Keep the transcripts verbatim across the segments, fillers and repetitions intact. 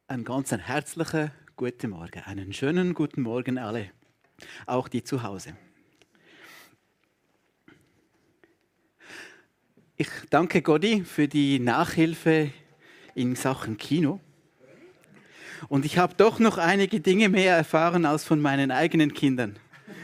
Einen ganz herzlichen guten Morgen, einen schönen guten Morgen alle, auch die zu Hause. Ich danke Gotti für die Nachhilfe in Sachen Kino. Und ich habe doch noch einige Dinge mehr erfahren als von meinen eigenen Kindern.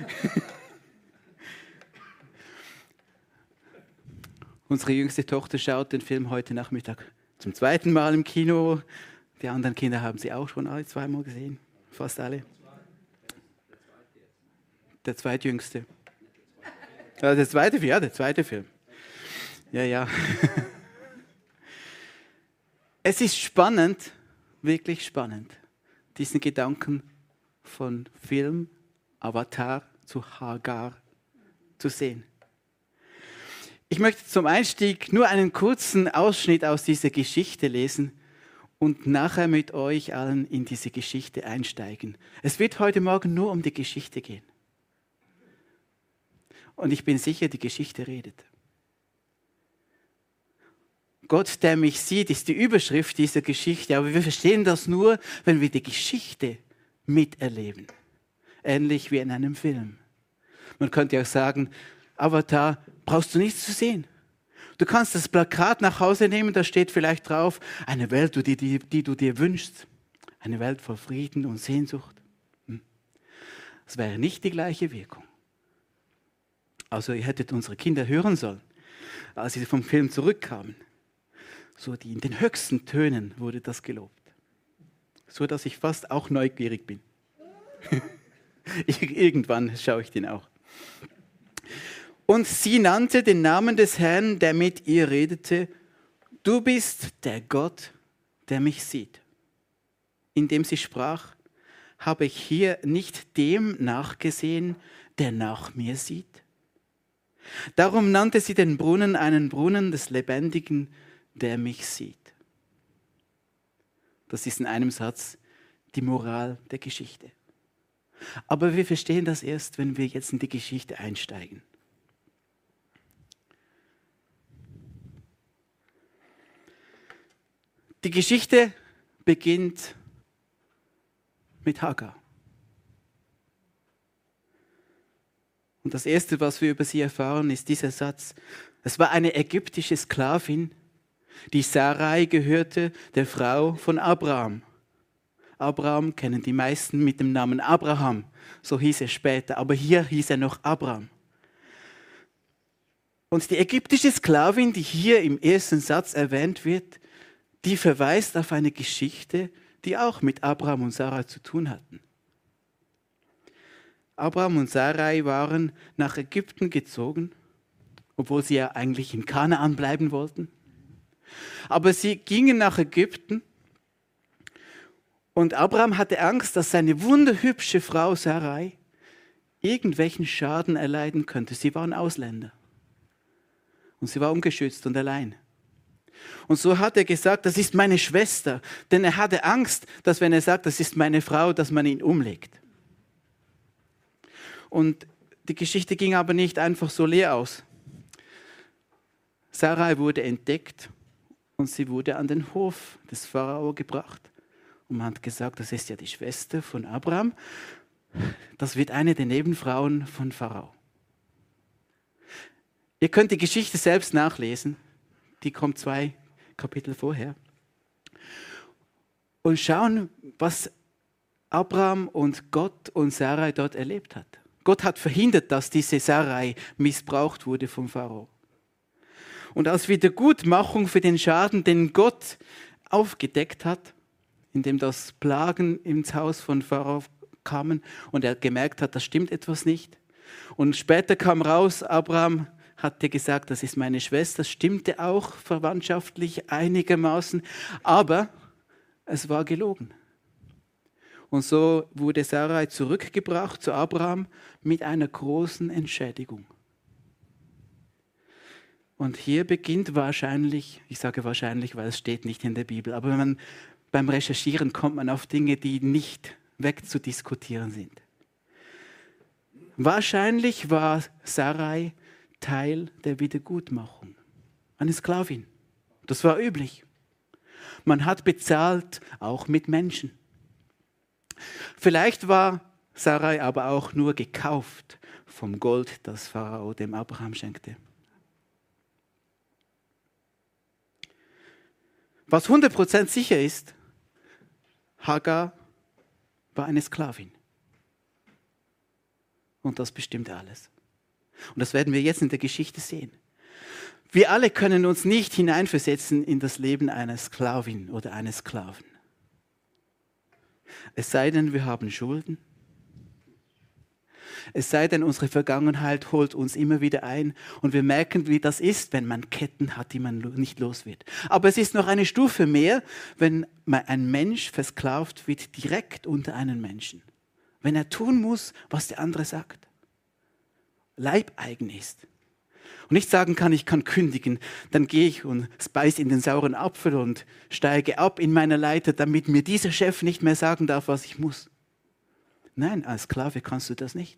Unsere jüngste Tochter schaut den Film heute Nachmittag zum zweiten Mal im Kino. Die anderen Kinder haben sie auch schon alle zweimal gesehen, fast alle. Der zweitjüngste. Ja, der zweite, ja, der zweite Film. Ja, ja. Es ist spannend, wirklich spannend, diesen Gedanken von Film, Avatar zu Hagar zu sehen. Ich möchte zum Einstieg nur einen kurzen Ausschnitt aus dieser Geschichte lesen und nachher mit euch allen in diese Geschichte einsteigen. Es wird heute Morgen nur um die Geschichte gehen. Und ich bin sicher, die Geschichte redet. Gott, der mich sieht, ist die Überschrift dieser Geschichte, aber wir verstehen das nur, wenn wir die Geschichte miterleben. Ähnlich wie in einem Film. Man könnte auch sagen, Avatar brauchst du nichts zu sehen. Du kannst das Plakat nach Hause nehmen, da steht vielleicht drauf, eine Welt, die, die, die du dir wünschst. Eine Welt voll Frieden und Sehnsucht. Das wäre nicht die gleiche Wirkung. Also ihr hättet unsere Kinder hören sollen, als sie vom Film zurückkamen. So die, in den höchsten Tönen wurde das gelobt. So dass ich fast auch neugierig bin. Irgendwann schaue ich den auch. Und sie nannte den Namen des Herrn, der mit ihr redete, du bist der Gott, der mich sieht. Indem sie sprach, habe ich hier nicht dem nachgesehen, der nach mir sieht? Darum nannte sie den Brunnen einen Brunnen des Lebendigen, der mich sieht. Das ist in einem Satz die Moral der Geschichte. Aber wir verstehen das erst, wenn wir jetzt in die Geschichte einsteigen. Die Geschichte beginnt mit Hagar. Und das Erste, was wir über sie erfahren, ist dieser Satz. Es war eine ägyptische Sklavin, die Sarai gehörte, der Frau von Abraham. Abraham kennen die meisten mit dem Namen Abraham, so hieß er später, aber hier hieß er noch Abraham. Und die ägyptische Sklavin, die hier im ersten Satz erwähnt wird, die verweist auf eine Geschichte, die auch mit Abraham und Sarai zu tun hatten. Abraham und Sarai waren nach Ägypten gezogen, obwohl sie ja eigentlich in Kanaan bleiben wollten. Aber sie gingen nach Ägypten und Abraham hatte Angst, dass seine wunderhübsche Frau Sarai irgendwelchen Schaden erleiden könnte. Sie waren Ausländer und sie war ungeschützt und allein. Und so hat er gesagt, das ist meine Schwester, denn er hatte Angst, dass wenn er sagt, das ist meine Frau, dass man ihn umlegt. Und die Geschichte ging aber nicht einfach so leer aus. Sarai wurde entdeckt und sie wurde an den Hof des Pharao gebracht. Und man hat gesagt, das ist ja die Schwester von Abraham. Das wird eine der Nebenfrauen von Pharao. Ihr könnt die Geschichte selbst nachlesen. Die kommt zwei Kapitel vorher. Und schauen, was Abraham und Gott und Sarai dort erlebt hat. Gott hat verhindert, dass diese Sarai missbraucht wurde vom Pharao. Und als Wiedergutmachung für den Schaden, den Gott aufgedeckt hat, indem das Plagen ins Haus von Pharao kamen und er gemerkt hat, das stimmt etwas nicht. Und später kam raus, Abraham hatte gesagt, das ist meine Schwester, das stimmte auch verwandtschaftlich einigermaßen, aber es war gelogen. Und so wurde Sarai zurückgebracht zu Abraham mit einer großen Entschädigung. Und hier beginnt wahrscheinlich, ich sage wahrscheinlich, weil es steht nicht in der Bibel, aber wenn man, beim Recherchieren kommt man auf Dinge, die nicht wegzudiskutieren sind. Wahrscheinlich war Sarai Teil der Wiedergutmachung. Eine Sklavin. Das war üblich. Man hat bezahlt, auch mit Menschen. Vielleicht war Sarai aber auch nur gekauft vom Gold, das Pharao dem Abraham schenkte. Was hundert Prozent sicher ist, Hagar war eine Sklavin. Und das bestimmte alles. Und das werden wir jetzt in der Geschichte sehen. Wir alle können uns nicht hineinversetzen in das Leben einer Sklavin oder eines Sklaven. Es sei denn, wir haben Schulden. Es sei denn, unsere Vergangenheit holt uns immer wieder ein und wir merken, wie das ist, wenn man Ketten hat, die man nicht los wird. Aber es ist noch eine Stufe mehr, wenn ein Mensch versklavt wird direkt unter einen Menschen. Wenn er tun muss, was der andere sagt. Leibeigen ist. Und nicht sagen kann, ich kann kündigen, dann gehe ich und beiße in den sauren Apfel und steige ab in meiner Leiter, damit mir dieser Chef nicht mehr sagen darf, was ich muss. Nein, als Sklave kannst du das nicht.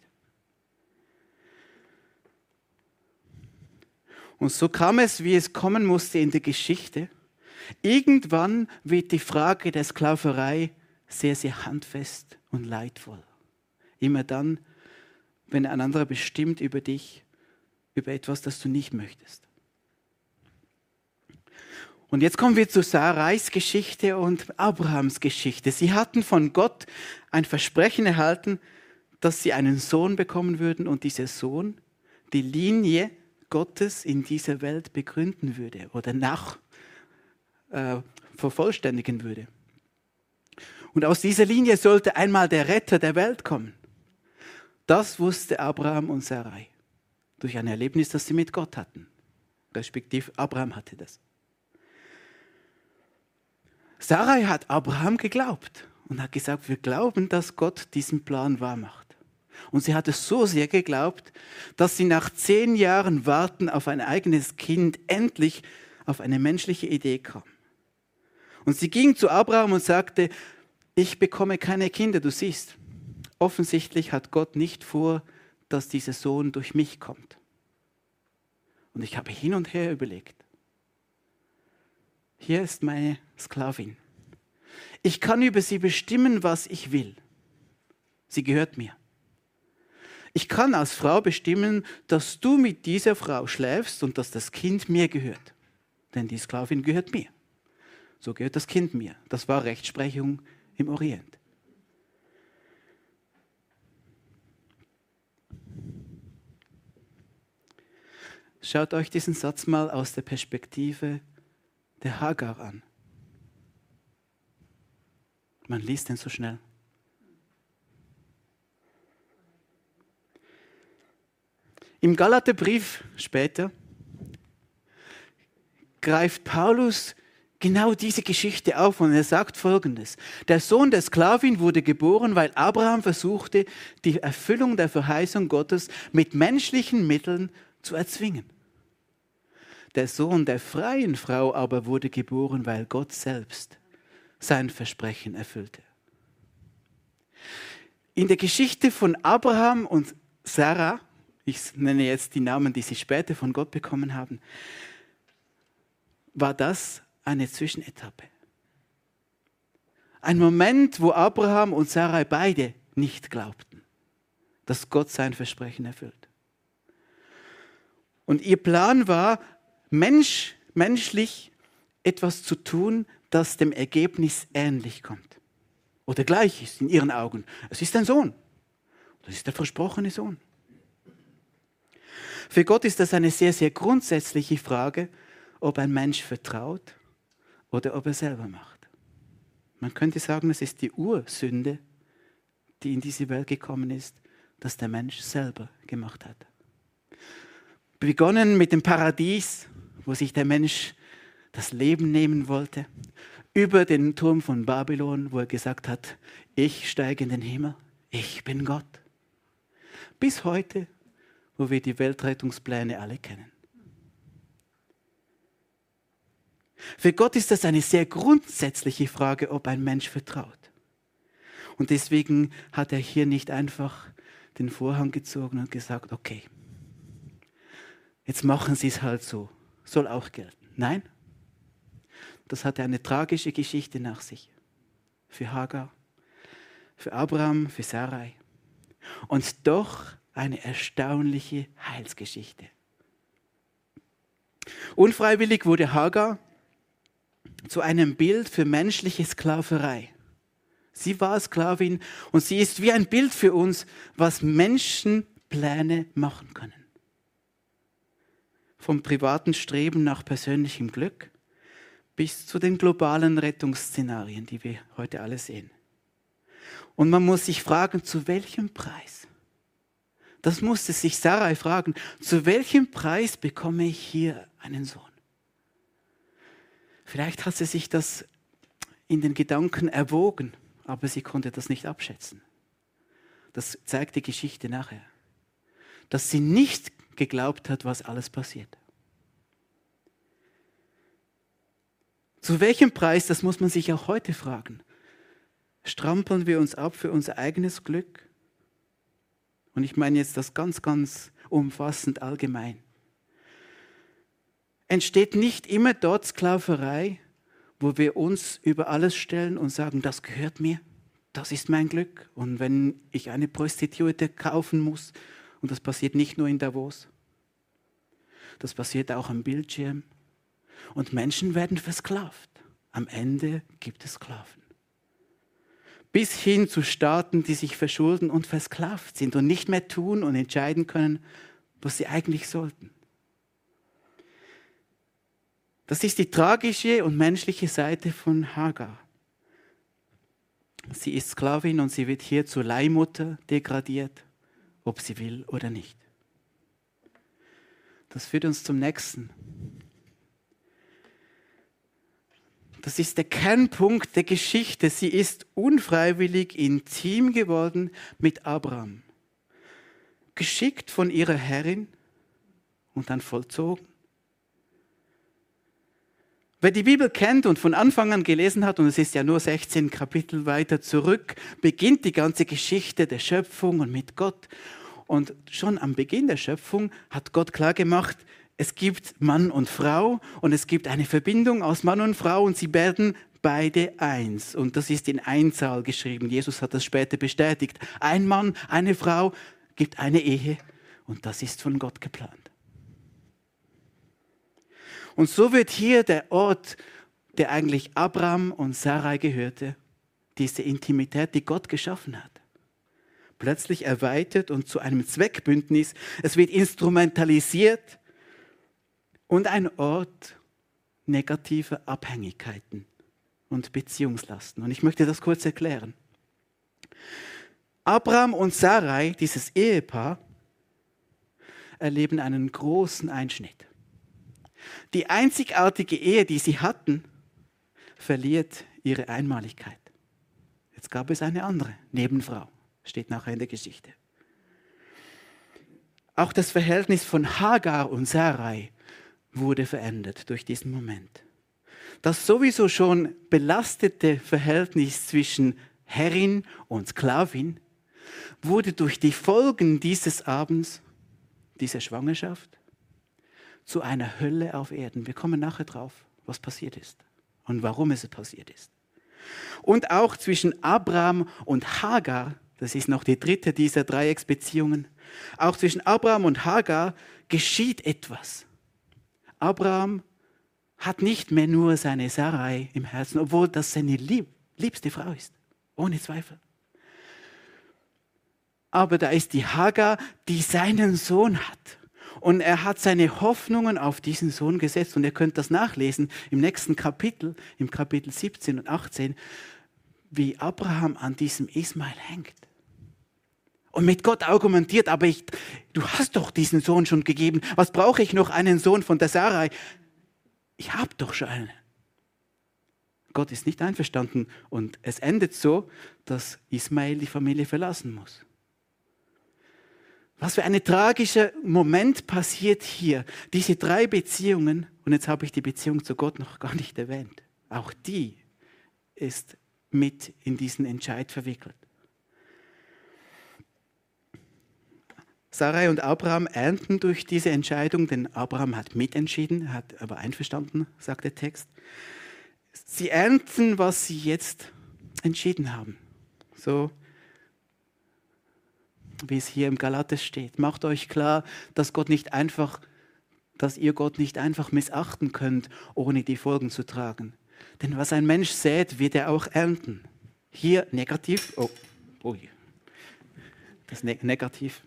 Und so kam es, wie es kommen musste in der Geschichte. Irgendwann wird die Frage der Sklaverei sehr, sehr handfest und leidvoll. Immer dann, wenn ein anderer bestimmt über dich, über etwas, das du nicht möchtest. Und jetzt kommen wir zu Sarais Geschichte und Abrahams Geschichte. Sie hatten von Gott ein Versprechen erhalten, dass sie einen Sohn bekommen würden und dieser Sohn die Linie Gottes in dieser Welt begründen würde oder nach äh, vervollständigen würde. Und aus dieser Linie sollte einmal der Retter der Welt kommen. Das wusste Abraham und Sarai durch ein Erlebnis, das sie mit Gott hatten. Respektive Abraham hatte das. Sarai hat Abraham geglaubt und hat gesagt, wir glauben, dass Gott diesen Plan wahrmacht. Und sie hat es so sehr geglaubt, dass sie nach zehn Jahren Warten auf ein eigenes Kind endlich auf eine menschliche Idee kam. Und sie ging zu Abraham und sagte, ich bekomme keine Kinder, du siehst. Offensichtlich hat Gott nicht vor, dass dieser Sohn durch mich kommt. Und ich habe hin und her überlegt. Hier ist meine Sklavin. Ich kann über sie bestimmen, was ich will. Sie gehört mir. Ich kann als Frau bestimmen, dass du mit dieser Frau schläfst und dass das Kind mir gehört. Denn die Sklavin gehört mir. So gehört das Kind mir. Das war Rechtsprechung im Orient. Schaut euch diesen Satz mal aus der Perspektive der Hagar an. Man liest den so schnell. Im Galaterbrief später greift Paulus genau diese Geschichte auf und er sagt Folgendes. Der Sohn der Sklavin wurde geboren, weil Abraham versuchte, die Erfüllung der Verheißung Gottes mit menschlichen Mitteln zu erzwingen. Der Sohn der freien Frau aber wurde geboren, weil Gott selbst sein Versprechen erfüllte. In der Geschichte von Abraham und Sarah, ich nenne jetzt die Namen, die sie später von Gott bekommen haben, war das eine Zwischenetappe. Ein Moment, wo Abraham und Sarai beide nicht glaubten, dass Gott sein Versprechen erfüllt. Und ihr Plan war, Mensch, menschlich etwas zu tun, das dem Ergebnis ähnlich kommt. Oder gleich ist in ihren Augen. Es ist ein Sohn. Das ist der versprochene Sohn. Für Gott ist das eine sehr, sehr grundsätzliche Frage, ob ein Mensch vertraut oder ob er selber macht. Man könnte sagen, es ist die Ursünde, die in diese Welt gekommen ist, dass der Mensch selber gemacht hat. Begonnen mit dem Paradies, wo sich der Mensch das Leben nehmen wollte, über den Turm von Babylon, wo er gesagt hat, ich steige in den Himmel, ich bin Gott. Bis heute, wo wir die Weltrettungspläne alle kennen. Für Gott ist das eine sehr grundsätzliche Frage, ob ein Mensch vertraut. Und deswegen hat er hier nicht einfach den Vorhang gezogen und gesagt, okay, jetzt machen Sie es halt so, soll auch gelten. Nein, das hatte eine tragische Geschichte nach sich. Für Hagar, für Abraham, für Sarai. Und doch eine erstaunliche Heilsgeschichte. Unfreiwillig wurde Hagar zu einem Bild für menschliche Sklaverei. Sie war Sklavin und sie ist wie ein Bild für uns, was Menschen Pläne machen können. Vom privaten Streben nach persönlichem Glück bis zu den globalen Rettungsszenarien, die wir heute alle sehen. Und man muss sich fragen, zu welchem Preis? Das musste sich Sarai fragen, zu welchem Preis bekomme ich hier einen Sohn? Vielleicht hat sie sich das in den Gedanken erwogen, aber sie konnte das nicht abschätzen. Das zeigt die Geschichte nachher. Dass sie nicht geglaubt hat, was alles passiert. Zu welchem Preis, das muss man sich auch heute fragen. Strampeln wir uns ab für unser eigenes Glück? Und ich meine jetzt das ganz, ganz umfassend allgemein. Entsteht nicht immer dort Sklaverei, wo wir uns über alles stellen und sagen, das gehört mir, das ist mein Glück. Und wenn ich eine Prostituierte kaufen muss, und das passiert nicht nur in Davos, das passiert auch am Bildschirm. Und Menschen werden versklavt. Am Ende gibt es Sklaven. Bis hin zu Staaten, die sich verschulden und versklavt sind und nicht mehr tun und entscheiden können, was sie eigentlich sollten. Das ist die tragische und menschliche Seite von Hagar. Sie ist Sklavin und sie wird hier zur Leihmutter degradiert, ob sie will oder nicht. Das führt uns zum nächsten. Das ist der Kernpunkt der Geschichte. Sie ist unfreiwillig intim geworden mit Abraham. Geschickt von ihrer Herrin und dann vollzogen. Wer die Bibel kennt und von Anfang an gelesen hat, und es ist ja nur sechzehn Kapitel weiter zurück, beginnt die ganze Geschichte der Schöpfung und mit Gott. Und schon am Beginn der Schöpfung hat Gott klargemacht, es gibt Mann und Frau und es gibt eine Verbindung aus Mann und Frau und sie werden beide eins. Und das ist in Einzahl geschrieben. Jesus hat das später bestätigt. Ein Mann, eine Frau gibt eine Ehe und das ist von Gott geplant. Und so wird hier der Ort, der eigentlich Abraham und Sarai gehörte, diese Intimität, die Gott geschaffen hat, plötzlich erweitert und zu einem Zweckbündnis. Es wird instrumentalisiert und ein Ort negativer Abhängigkeiten und Beziehungslasten. Und ich möchte das kurz erklären. Abraham und Sarai, dieses Ehepaar, erleben einen großen Einschnitt. Die einzigartige Ehe, die sie hatten, verliert ihre Einmaligkeit. Jetzt gab es eine andere Nebenfrau, steht nachher in der Geschichte. Auch das Verhältnis von Hagar und Sarai wurde verändert durch diesen Moment. Das sowieso schon belastete Verhältnis zwischen Herrin und Sklavin wurde durch die Folgen dieses Abends, dieser Schwangerschaft, zu einer Hölle auf Erden. Wir kommen nachher drauf, was passiert ist und warum es passiert ist. Und auch zwischen Abraham und Hagar, das ist noch die dritte dieser Dreiecksbeziehungen, auch zwischen Abraham und Hagar geschieht etwas. Abraham hat nicht mehr nur seine Sarai im Herzen, obwohl das seine lieb, liebste Frau ist, ohne Zweifel. Aber da ist die Hagar, die seinen Sohn hat. Und er hat seine Hoffnungen auf diesen Sohn gesetzt. Und ihr könnt das nachlesen im nächsten Kapitel, im Kapitel siebzehn und achtzehn, wie Abraham an diesem Ismael hängt. Und mit Gott argumentiert, aber ich, du hast doch diesen Sohn schon gegeben. Was brauche ich noch einen Sohn von der Sarai? Ich habe doch schon einen. Gott ist nicht einverstanden und es endet so, dass Ismael die Familie verlassen muss. Was für ein tragischer Moment passiert hier. Diese drei Beziehungen, und jetzt habe ich die Beziehung zu Gott noch gar nicht erwähnt, auch die ist mit in diesen Entscheid verwickelt. Sarai und Abraham ernten durch diese Entscheidung, denn Abraham hat mitentschieden, hat aber einverstanden, sagt der Text. Sie ernten, was sie jetzt entschieden haben. So wie es hier im Galater steht. Macht euch klar, dass Gott nicht einfach, dass ihr Gott nicht einfach missachten könnt, ohne die Folgen zu tragen. Denn was ein Mensch sät, wird er auch ernten. Hier negativ. Oh, oh das ne- negativ.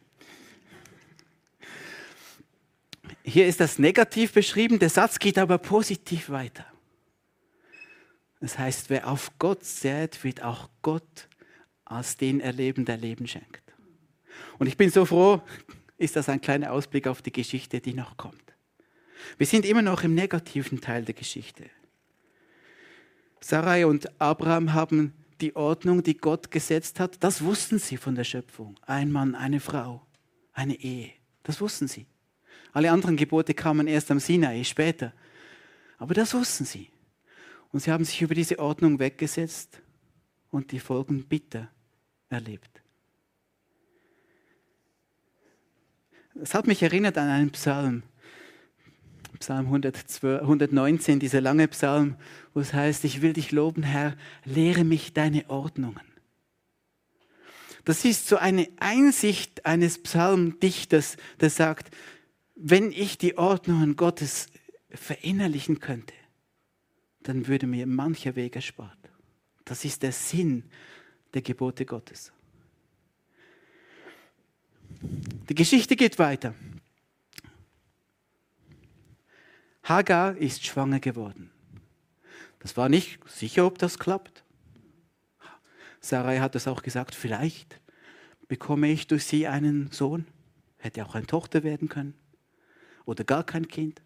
Hier ist das negativ beschrieben, der Satz geht aber positiv weiter. Das heißt, wer auf Gott sät, wird auch Gott als den erleben, der Leben schenkt. Und ich bin so froh, ist das ein kleiner Ausblick auf die Geschichte, die noch kommt. Wir sind immer noch im negativen Teil der Geschichte. Sarai und Abraham haben die Ordnung, die Gott gesetzt hat, das wussten sie von der Schöpfung. Ein Mann, eine Frau, eine Ehe, das wussten sie. Alle anderen Gebote kamen erst am Sinai, später. Aber das wussten sie. Und sie haben sich über diese Ordnung weggesetzt und die Folgen bitter erlebt. Es hat mich erinnert an einen Psalm, Psalm hundertneunzehn, dieser lange Psalm, wo es heißt, ich will dich loben, Herr, lehre mich deine Ordnungen. Das ist so eine Einsicht eines Psalmdichters, der sagt, wenn ich die Ordnungen Gottes verinnerlichen könnte, dann würde mir mancher Weg erspart. Das ist der Sinn der Gebote Gottes. Die Geschichte geht weiter. Hagar ist schwanger geworden. Das war nicht sicher, ob das klappt. Sarai hat es auch gesagt, vielleicht bekomme ich durch sie einen Sohn. Hätte auch eine Tochter werden können. Oder gar kein Kind.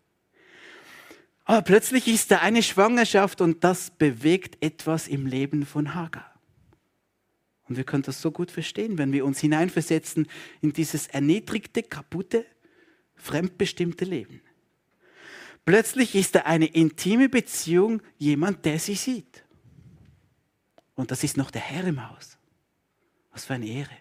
Aber plötzlich ist da eine Schwangerschaft und das bewegt etwas im Leben von Hagar. Und wir können das so gut verstehen, wenn wir uns hineinversetzen in dieses erniedrigte, kaputte, fremdbestimmte Leben. Plötzlich ist da eine intime Beziehung, jemand, der sie sieht. Und das ist noch der Herr im Haus. Was für eine Ehre.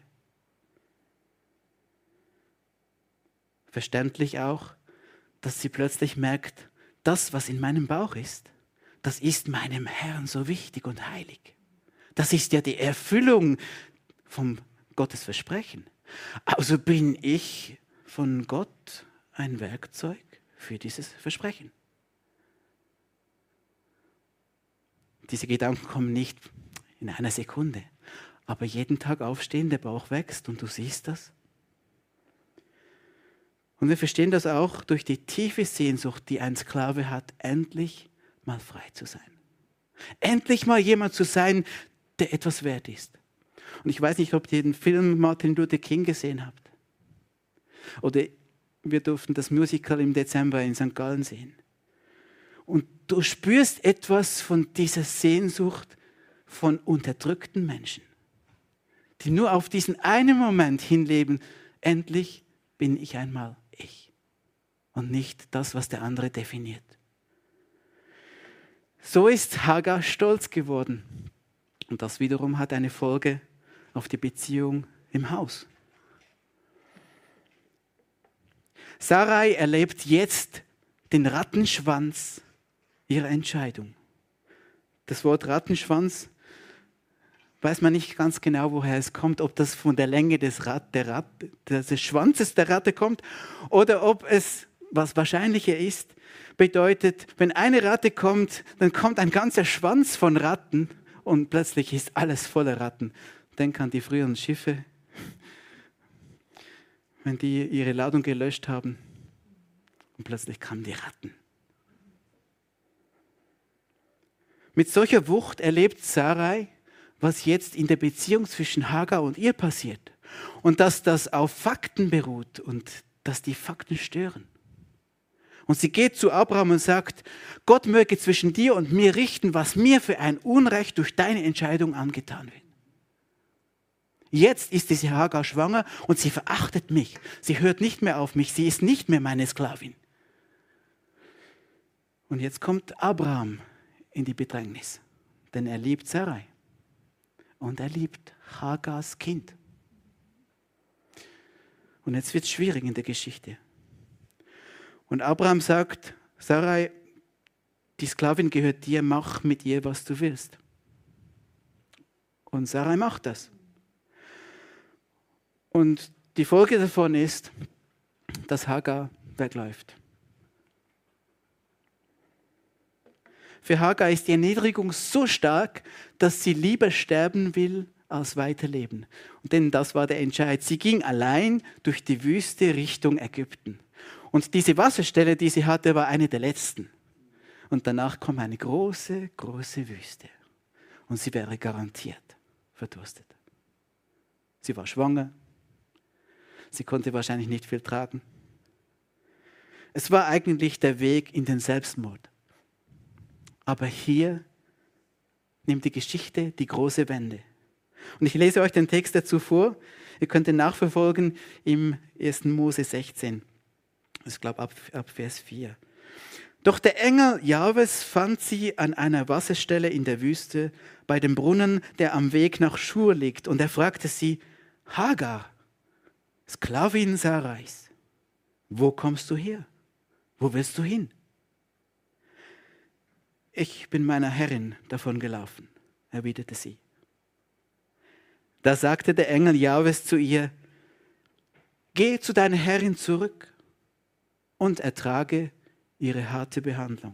Verständlich auch, dass sie plötzlich merkt, das, was in meinem Bauch ist, das ist meinem Herrn so wichtig und heilig. Das ist ja die Erfüllung von Gottes Versprechen. Also bin ich von Gott ein Werkzeug für dieses Versprechen. Diese Gedanken kommen nicht in einer Sekunde, aber jeden Tag aufstehen, der Bauch wächst und du siehst das. Und wir verstehen das auch durch die tiefe Sehnsucht, die ein Sklave hat, endlich mal frei zu sein. Endlich mal jemand zu sein, der etwas wert ist. Und ich weiß nicht, ob ihr den Film Martin Luther King gesehen habt. Oder wir durften das Musical im Dezember in Sankt Gallen sehen. Und du spürst etwas von dieser Sehnsucht von unterdrückten Menschen, die nur auf diesen einen Moment hinleben, endlich bin ich einmal ich und nicht das, was der andere definiert. So ist Hagar stolz geworden. Und das wiederum hat eine Folge auf die Beziehung im Haus. Sarai erlebt jetzt den Rattenschwanz ihrer Entscheidung. Das Wort Rattenschwanz weiß man nicht ganz genau, woher es kommt, ob das von der Länge des, Rat, der Rat, des Schwanzes der Ratte kommt oder ob es, was wahrscheinlicher ist, bedeutet, wenn eine Ratte kommt, dann kommt ein ganzer Schwanz von Ratten und plötzlich ist alles voller Ratten. Denk an die früheren Schiffe, wenn die ihre Ladung gelöscht haben und plötzlich kamen die Ratten. Mit solcher Wucht erlebt Sarai, was jetzt in der Beziehung zwischen Hagar und ihr passiert. Und dass das auf Fakten beruht und dass die Fakten stören. Und sie geht zu Abraham und sagt, Gott möge zwischen dir und mir richten, was mir für ein Unrecht durch deine Entscheidung angetan wird. Jetzt ist diese Hagar schwanger und sie verachtet mich. Sie hört nicht mehr auf mich, sie ist nicht mehr meine Sklavin. Und jetzt kommt Abraham in die Bedrängnis, denn er liebt Sarai und er liebt Hagars Kind. Und jetzt wird es schwierig in der Geschichte. Und Abraham sagt, Sarai, die Sklavin gehört dir, mach mit ihr, was du willst. Und Sarai macht das. Und die Folge davon ist, dass Hagar wegläuft. Für Hagar ist die Erniedrigung so stark, dass sie lieber sterben will, als weiterleben. Und denn das war der Entscheid. Sie ging allein durch die Wüste Richtung Ägypten. Und diese Wasserstelle, die sie hatte, war eine der letzten. Und danach kommt eine große, große Wüste. Und sie wäre garantiert verdurstet. Sie war schwanger. Sie konnte wahrscheinlich nicht viel tragen. Es war eigentlich der Weg in den Selbstmord. Aber hier nimmt die Geschichte die große Wende. Und ich lese euch den Text dazu vor. Ihr könnt ihn nachverfolgen im ersten Mose sechzehn. Ich glaube ab, ab Vers vier. Doch der Engel Jahwes fand sie an einer Wasserstelle in der Wüste bei dem Brunnen, der am Weg nach Schur liegt. Und er fragte sie, Hagar, Sklavin Sarais, wo kommst du her? Wo willst du hin? Ich bin meiner Herrin davon gelaufen, erwiderte sie. Da sagte der Engel Jahwes zu ihr, geh zu deiner Herrin zurück und ertrage ihre harte Behandlung.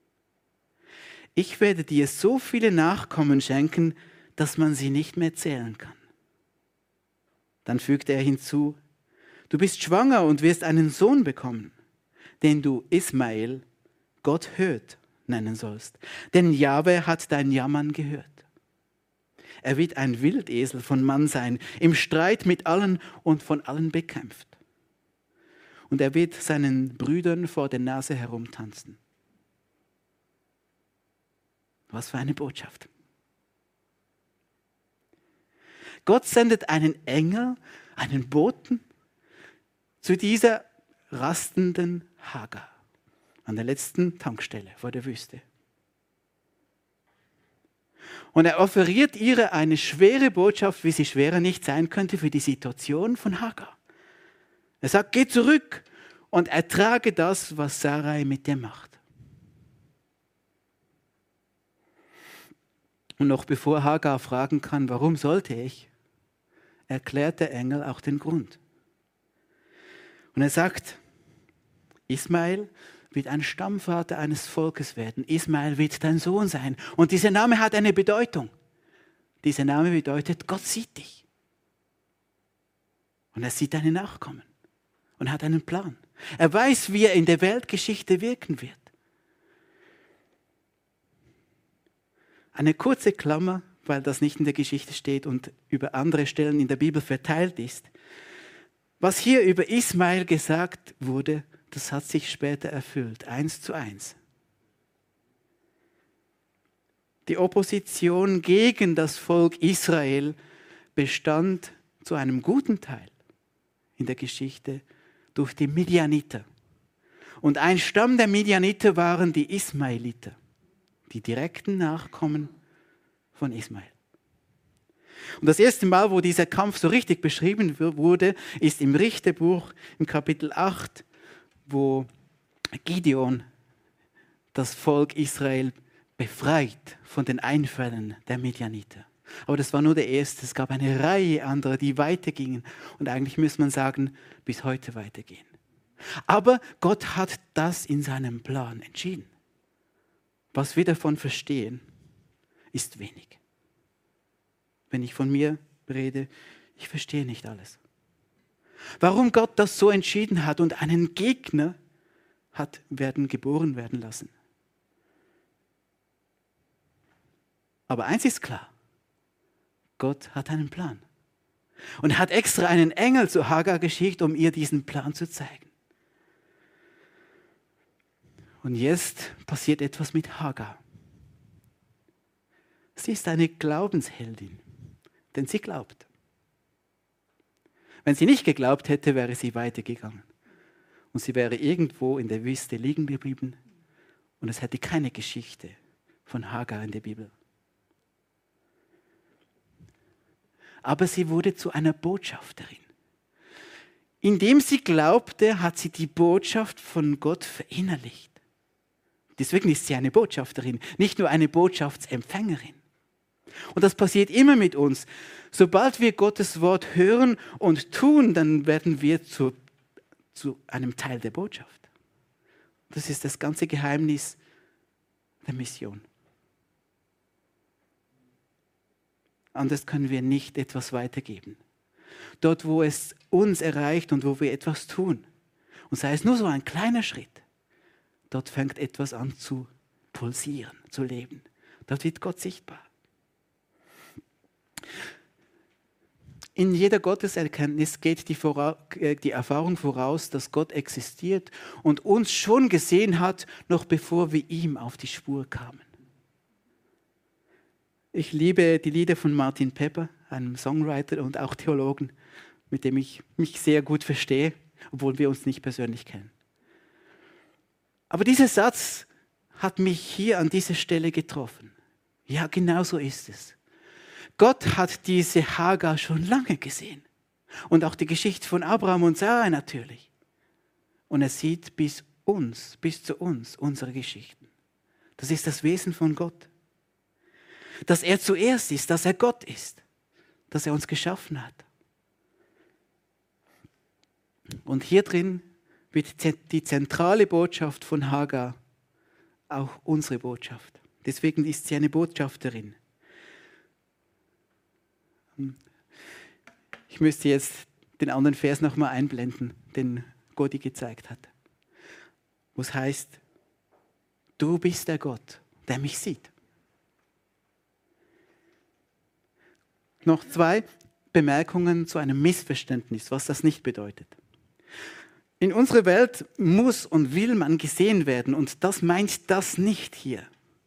Ich werde dir so viele Nachkommen schenken, dass man sie nicht mehr zählen kann. Dann fügte er hinzu, du bist schwanger und wirst einen Sohn bekommen, den du Ismael, Gott hört, nennen sollst. Denn Jahwe hat dein Jammern gehört. Er wird ein Wildesel von Mann sein, im Streit mit allen und von allen bekämpft. Und er wird seinen Brüdern vor der Nase herumtanzen. Was für eine Botschaft. Gott sendet einen Engel, einen Boten zu dieser rastenden Hagar an der letzten Tankstelle vor der Wüste. Und er offeriert ihr eine schwere Botschaft, wie sie schwerer nicht sein könnte für die Situation von Hagar. Er sagt, geh zurück und ertrage das, was Sarai mit dir macht. Und noch bevor Hagar fragen kann, warum sollte ich, erklärt der Engel auch den Grund. Und er sagt, Ismael wird ein Stammvater eines Volkes werden. Ismael wird dein Sohn sein. Und dieser Name hat eine Bedeutung. Dieser Name bedeutet, Gott sieht dich. Und er sieht deine Nachkommen und hat einen Plan. Er weiß, wie er in der Weltgeschichte wirken wird. Eine kurze Klammer, weil das nicht in der Geschichte steht und über andere Stellen in der Bibel verteilt ist. Was hier über Ismael gesagt wurde, das hat sich später erfüllt, eins zu eins. Die Opposition gegen das Volk Israel bestand zu einem guten Teil in der Geschichte durch die Midianiter. Und ein Stamm der Midianiter waren die Ismaeliter, die direkten Nachkommen von Ismael. Und das erste Mal, wo dieser Kampf so richtig beschrieben wurde, ist im Richterbuch im Kapitel acht, wo Gideon das Volk Israel befreit von den Einfällen der Midianiter. Aber das war nur der erste. Es gab eine Reihe anderer, die weitergingen. Und eigentlich muss man sagen, bis heute weitergehen. Aber Gott hat das in seinem Plan entschieden. Was wir davon verstehen, ist wenig. Wenn ich von mir rede, ich verstehe nicht alles. Warum Gott das so entschieden hat und einen Gegner hat werden geboren werden lassen. Aber eins ist klar, Gott hat einen Plan. Und hat extra einen Engel zu Hagar geschickt, um ihr diesen Plan zu zeigen. Und jetzt passiert etwas mit Hagar. Sie ist eine Glaubensheldin, denn sie glaubt. Wenn sie nicht geglaubt hätte, wäre sie weitergegangen. Und sie wäre irgendwo in der Wüste liegen geblieben und es hätte keine Geschichte von Hagar in der Bibel. Aber sie wurde zu einer Botschafterin. Indem sie glaubte, hat sie die Botschaft von Gott verinnerlicht. Deswegen ist sie eine Botschafterin, nicht nur eine Botschaftsempfängerin. Und das passiert immer mit uns. Sobald wir Gottes Wort hören und tun, dann werden wir zu, zu einem Teil der Botschaft. Das ist das ganze Geheimnis der Mission. Anders können wir nicht etwas weitergeben. Dort, wo es uns erreicht und wo wir etwas tun, und sei es nur so ein kleiner Schritt, dort fängt etwas an zu pulsieren, zu leben. Dort wird Gott sichtbar. In jeder Gotteserkenntnis geht die, Vora- die Erfahrung voraus, dass Gott existiert und uns schon gesehen hat, noch bevor wir ihm auf die Spur kamen. Ich liebe die Lieder von Martin Pepper, einem Songwriter und auch Theologen, mit dem ich mich sehr gut verstehe, obwohl wir uns nicht persönlich kennen. Aber dieser Satz hat mich hier an dieser Stelle getroffen. Ja, genau so ist es. Gott hat diese Hagar schon lange gesehen. Und auch die Geschichte von Abraham und Sarah natürlich. Und er sieht bis uns, bis zu uns, unsere Geschichten. Das ist das Wesen von Gott. Dass er zuerst ist, dass er Gott ist, dass er uns geschaffen hat. Und hier drin wird die zentrale Botschaft von Hagar auch unsere Botschaft. Deswegen ist sie eine Botschafterin. Ich müsste jetzt den anderen Vers nochmal einblenden, den Godi gezeigt hat. Wo es heißt, du bist der Gott, der mich sieht. Noch zwei Bemerkungen zu einem Missverständnis, was das nicht bedeutet. In unserer Welt muss und will man gesehen werden und das meint das nicht hier.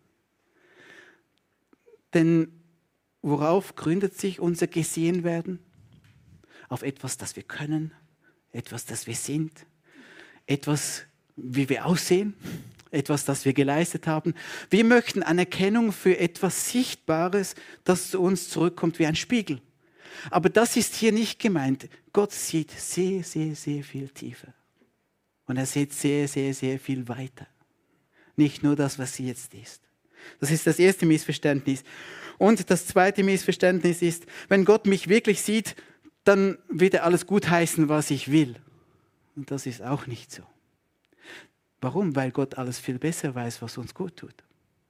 Denn worauf gründet sich unser Gesehenwerden? Auf etwas, das wir können, etwas, das wir sind, etwas, wie wir aussehen, etwas, das wir geleistet haben. Wir möchten Anerkennung für etwas Sichtbares, das zu uns zurückkommt wie ein Spiegel. Aber das ist hier nicht gemeint. Gott sieht sehr, sehr, sehr viel tiefer. Und er sieht sehr, sehr, sehr viel weiter. Nicht nur das, was sie jetzt ist. Das ist das erste Missverständnis. Und das zweite Missverständnis ist, wenn Gott mich wirklich sieht, dann wird er alles gutheißen, was ich will. Und das ist auch nicht so. Warum? Weil Gott alles viel besser weiß, was uns gut tut.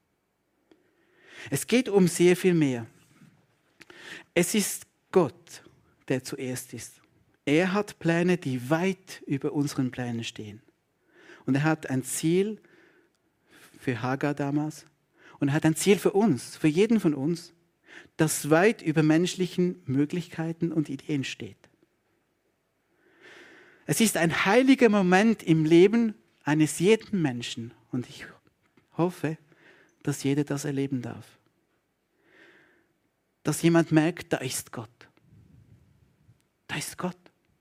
Es geht um sehr viel mehr. Es ist Gott, der zuerst ist. Er hat Pläne, die weit über unseren Plänen stehen. Und er hat ein Ziel für Hagar damals. Und er hat ein Ziel für uns, für jeden von uns, das weit über menschlichen Möglichkeiten und Ideen steht. Es ist ein heiliger Moment im Leben eines jeden Menschen. Und ich hoffe, dass jeder das erleben darf. Dass jemand merkt, da ist Gott. Da ist Gott.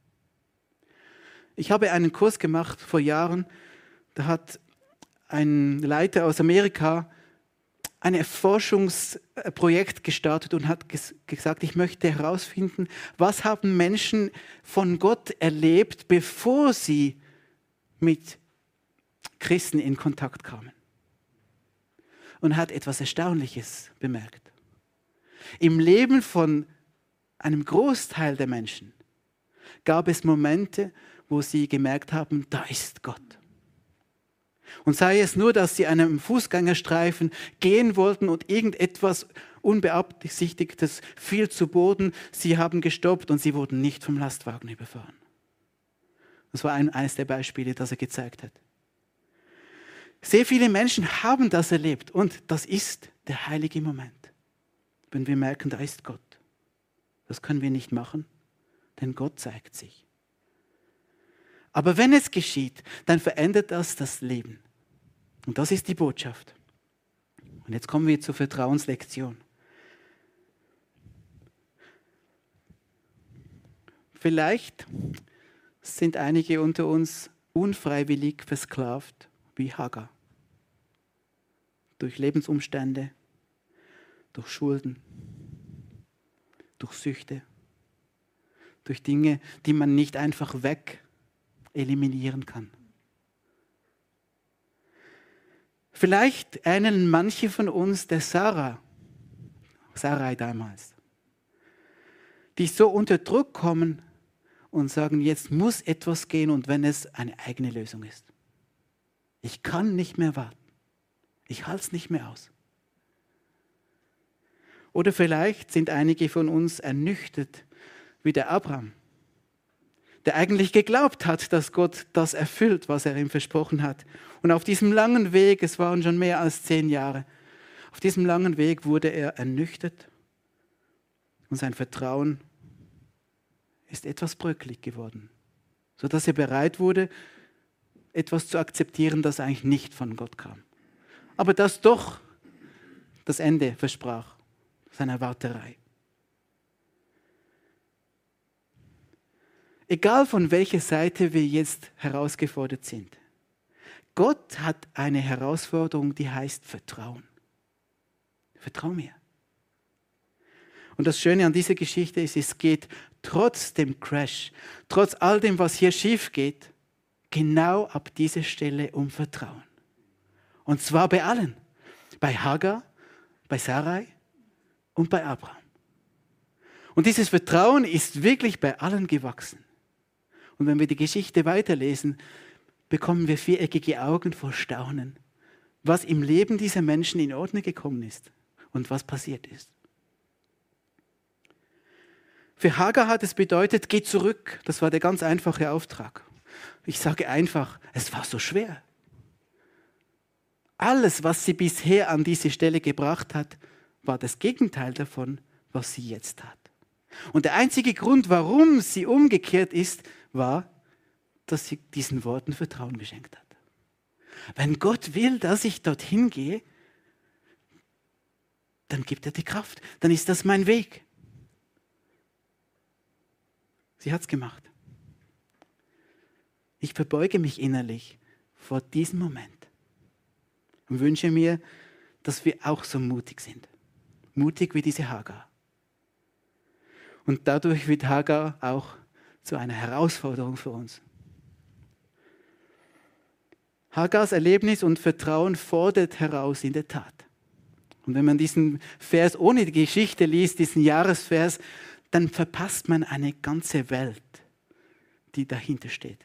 Ich habe einen Kurs gemacht vor Jahren, da hat ein Leiter aus Amerika ein Forschungsprojekt gestartet und hat ges- gesagt, ich möchte herausfinden, was haben Menschen von Gott erlebt, bevor sie mit Christen in Kontakt kamen. Und hat etwas Erstaunliches bemerkt. Im Leben von einem Großteil der Menschen gab es Momente, wo sie gemerkt haben, da ist Gott. Und sei es nur, dass sie einem Fußgängerstreifen gehen wollten und irgendetwas Unbeabsichtigtes fiel zu Boden, sie haben gestoppt und sie wurden nicht vom Lastwagen überfahren. Das war ein, eines der Beispiele, das er gezeigt hat. Sehr viele Menschen haben das erlebt und das ist der heilige Moment, wenn wir merken, da ist Gott. Das können wir nicht machen, denn Gott zeigt sich. Aber wenn es geschieht, dann verändert das das Leben. Und das ist die Botschaft. Und jetzt kommen wir zur Vertrauenslektion. Vielleicht sind einige unter uns unfreiwillig versklavt wie Hagar. Durch Lebensumstände, durch Schulden, durch Süchte, durch Dinge, die man nicht einfach weg eliminieren kann. Vielleicht ähneln manche von uns der Sarah, Sarai damals, die so unter Druck kommen und sagen, jetzt muss etwas gehen und wenn es eine eigene Lösung ist. Ich kann nicht mehr warten. Ich halte es nicht mehr aus. Oder vielleicht sind einige von uns ernüchtert wie der Abraham, der eigentlich geglaubt hat, dass Gott das erfüllt, was er ihm versprochen hat. Und auf diesem langen Weg, es waren schon mehr als zehn Jahre, auf diesem langen Weg wurde er ernüchtert und sein Vertrauen ist etwas bröckelig geworden, sodass er bereit wurde, etwas zu akzeptieren, das eigentlich nicht von Gott kam. Aber das doch das Ende versprach seiner Warterei. Egal von welcher Seite wir jetzt herausgefordert sind, Gott hat eine Herausforderung, die heißt Vertrauen. Vertrau mir. Und das Schöne an dieser Geschichte ist, es geht trotz dem Crash, trotz all dem, was hier schief geht, genau ab dieser Stelle um Vertrauen. Und zwar bei allen. Bei Hagar, bei Sarai und bei Abraham. Und dieses Vertrauen ist wirklich bei allen gewachsen. Und wenn wir die Geschichte weiterlesen, bekommen wir viereckige Augen vor Staunen, was im Leben dieser Menschen in Ordnung gekommen ist und was passiert ist. Für Hagar hat es bedeutet, geh zurück. Das war der ganz einfache Auftrag. Ich sage einfach, es war so schwer. Alles, was sie bisher an diese Stelle gebracht hat, war das Gegenteil davon, was sie jetzt hat. Und der einzige Grund, warum sie umgekehrt ist, war, dass sie diesen Worten Vertrauen geschenkt hat. Wenn Gott will, dass ich dorthin gehe, dann gibt er die Kraft. Dann ist das mein Weg. Sie hat es gemacht. Ich verbeuge mich innerlich vor diesem Moment und wünsche mir, dass wir auch so mutig sind. Mutig wie diese Hagar. Und dadurch wird Hagar auch zu einer Herausforderung für uns. Hagars Erlebnis und Vertrauen fordert heraus in der Tat. Und wenn man diesen Vers ohne die Geschichte liest, diesen Jahresvers, dann verpasst man eine ganze Welt, die dahinter steht.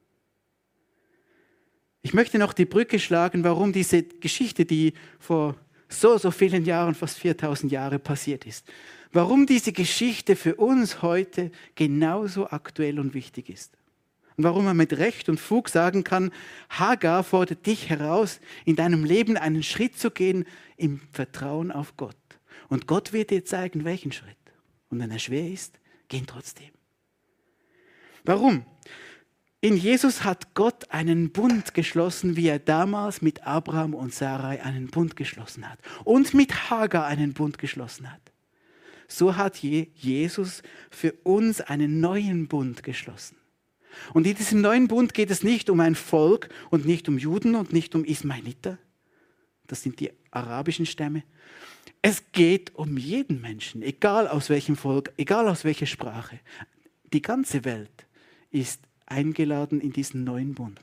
Ich möchte noch die Brücke schlagen, warum diese Geschichte, die vor so, so vielen Jahren, fast viertausend Jahre passiert ist, warum diese Geschichte für uns heute genauso aktuell und wichtig ist. Und warum man mit Recht und Fug sagen kann, Hagar fordert dich heraus, in deinem Leben einen Schritt zu gehen im Vertrauen auf Gott. Und Gott wird dir zeigen, welchen Schritt. Und wenn er schwer ist, geh ihn trotzdem. Warum? In Jesus hat Gott einen Bund geschlossen, wie er damals mit Abraham und Sarai einen Bund geschlossen hat. Und mit Hagar einen Bund geschlossen hat. So hat Jesus für uns einen neuen Bund geschlossen. Und in diesem neuen Bund geht es nicht um ein Volk und nicht um Juden und nicht um Ismailiter. Das sind die arabischen Stämme. Es geht um jeden Menschen, egal aus welchem Volk, egal aus welcher Sprache. Die ganze Welt ist eingeladen in diesen neuen Bund.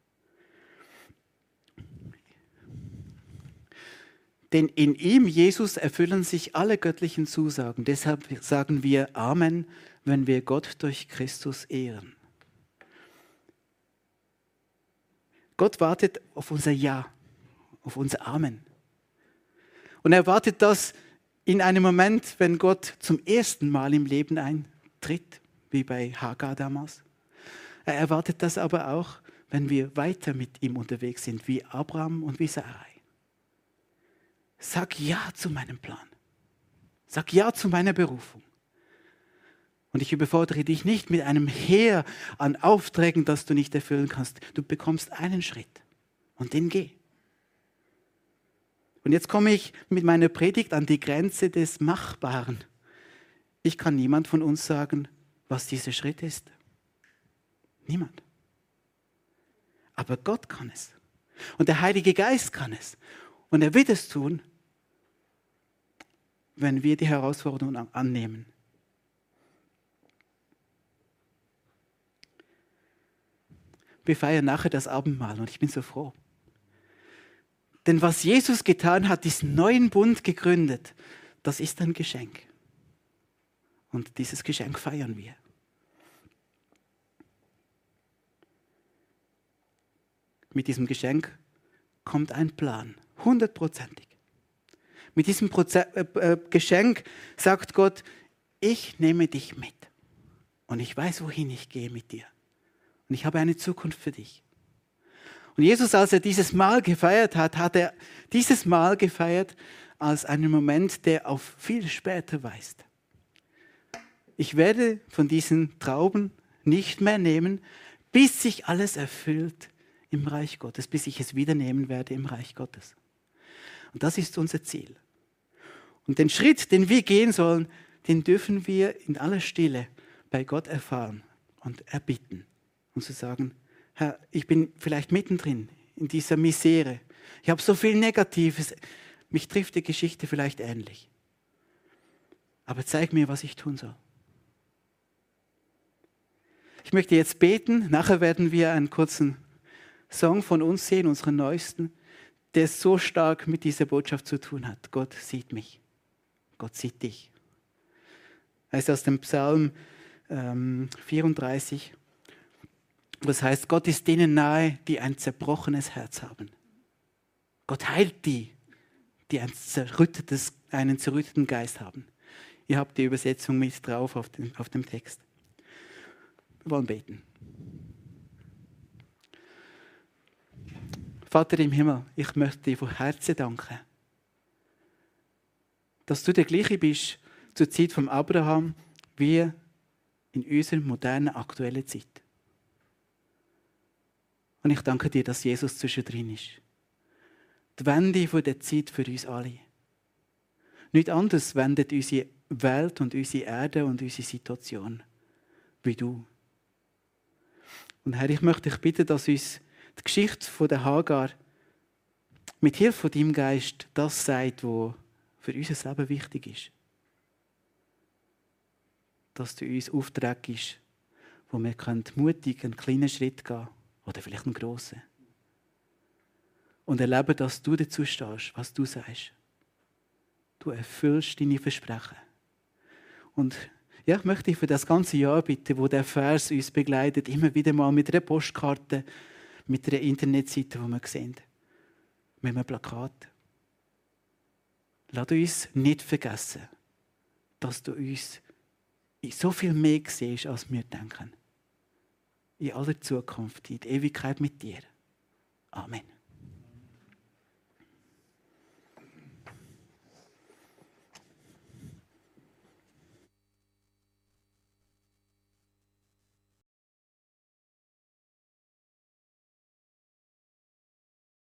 Denn in ihm, Jesus, erfüllen sich alle göttlichen Zusagen. Deshalb sagen wir Amen, wenn wir Gott durch Christus ehren. Gott wartet auf unser Ja, auf unser Amen. Und er wartet das in einem Moment, wenn Gott zum ersten Mal im Leben eintritt, wie bei Hagar damals. Er erwartet das aber auch, wenn wir weiter mit ihm unterwegs sind, wie Abraham und wie Sarai. Sag Ja zu meinem Plan. Sag Ja zu meiner Berufung. Und ich überfordere dich nicht mit einem Heer an Aufträgen, das du nicht erfüllen kannst. Du bekommst einen Schritt und den geh. Und jetzt komme ich mit meiner Predigt an die Grenze des Machbaren. Ich kann niemand von uns sagen, was dieser Schritt ist. Niemand. Aber Gott kann es. Und der Heilige Geist kann es. Und er wird es tun, wenn wir die Herausforderung annehmen. Wir feiern nachher das Abendmahl und ich bin so froh. Denn was Jesus getan hat, diesen neuen Bund gegründet, das ist ein Geschenk. Und dieses Geschenk feiern wir. Mit diesem Geschenk kommt ein Plan, hundertprozentig. Mit diesem Proze- äh, äh, Geschenk sagt Gott, ich nehme dich mit und ich weiß, wohin ich gehe mit dir. Und ich habe eine Zukunft für dich. Und Jesus, als er dieses Mahl gefeiert hat, hat er dieses Mahl gefeiert als einen Moment, der auf viel später weist. Ich werde von diesen Trauben nicht mehr nehmen, bis sich alles erfüllt im Reich Gottes, bis ich es wieder nehmen werde im Reich Gottes. Und das ist unser Ziel. Und den Schritt, den wir gehen sollen, den dürfen wir in aller Stille bei Gott erfahren und erbitten. Und zu sagen, Herr, ich bin vielleicht mittendrin in dieser Misere. Ich habe so viel Negatives. Mich trifft die Geschichte vielleicht ähnlich. Aber zeig mir, was ich tun soll. Ich möchte jetzt beten. Nachher werden wir einen kurzen Song von uns sehen, unseren neuesten, der so stark mit dieser Botschaft zu tun hat. Gott sieht mich. Gott sieht dich. Das ist aus dem Psalm ähm, vierunddreißig. Das heißt, Gott ist denen nahe, die ein zerbrochenes Herz haben. Gott heilt die, die ein zerrüttetes, einen zerrütteten Geist haben. Ihr habt die Übersetzung mit drauf auf dem, auf dem Text. Wir wollen beten. Vater im Himmel, ich möchte dir von Herzen danken, dass du der gleiche bist zur Zeit von Abraham wie in unserer modernen, aktuellen Zeit. Und ich danke dir, dass Jesus zwischendrin ist. Die Wende von der Zeit für uns alle. Nicht anders wendet unsere Welt und unsere Erde und unsere Situation wie du. Und Herr, ich möchte dich bitten, dass uns die Geschichte von der Hagar mit Hilfe von deinem Geist das sagt, was für unser Leben wichtig ist. Dass du uns Auftrag gibst, wo wir mutig einen kleinen Schritt gehen können oder vielleicht einen grossen. Und erleben, dass du dazu stehst, was du sagst. Du erfüllst deine Versprechen. Und ja, ich möchte dich für das ganze Jahr bitten, wo der Vers uns begleitet, immer wieder mal mit einer Postkarte, mit einer Internetseite, die wir sehen, mit einem Plakat. Lass uns nicht vergessen, dass du uns so viel mehr siehst, als wir denken. In aller Zukunft, in der Ewigkeit mit dir. Amen.